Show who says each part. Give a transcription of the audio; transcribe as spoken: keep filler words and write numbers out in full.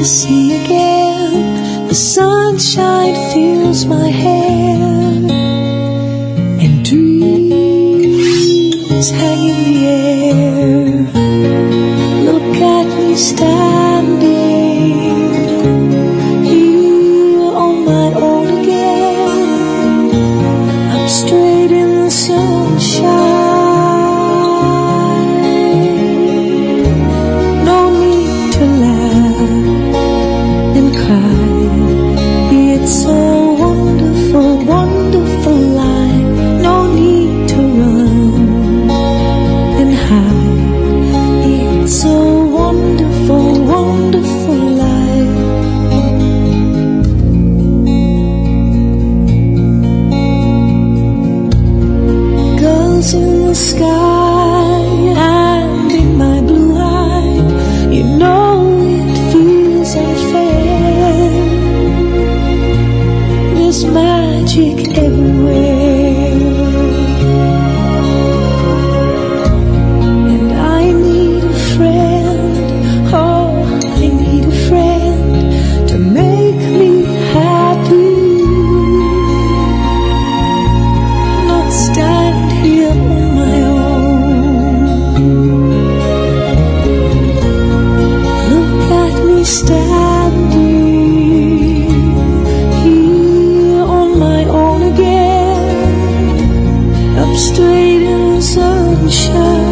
Speaker 1: see again. The sunshine fills my hair, and dreams hang in the air. Look at me standing here on my own again. I'm straight in the sunshine. It's a wonderful, wonderful life. No need to run and hide. It's a wonderful, wonderful life. Girls in the sky and in my blue eye, you know it feels unfair. There's magic everywhere, and I need a friend. Oh, I need a friend to make me happy, not stand here on my own. Look at me standing straight in the sunshine.